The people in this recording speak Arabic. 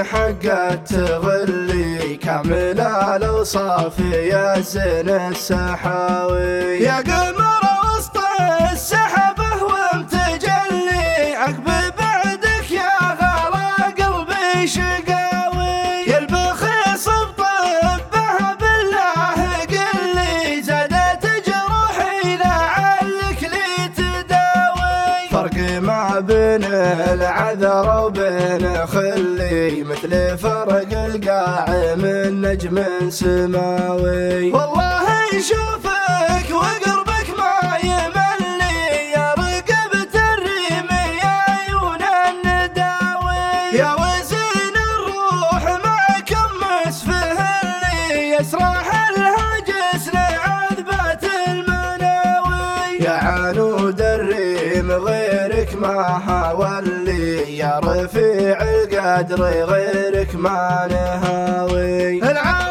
حقه تغلي كامل الاوصاف يا زين السحاوي. يا قمر وسط السحبه ومتجلي عقب بعدك يا غلا قلبي شقاوي. يا البخيص بطبه بالله قلي زادت جروحي لعلك لي تداوي. فرق ما بين العذر وبين خلي مثل فرق القاع من نجم سماوي. والله يشوفك وقربك ما يملي يا رقبة الريم يا عيون النداوي. يا وزن الروح معكم مسفه اللي يسرح الهجس لعذبة المناوي. يا عنود الريم غيرك ما حاولي يا رفيع القدر غيرك ما نهاوي.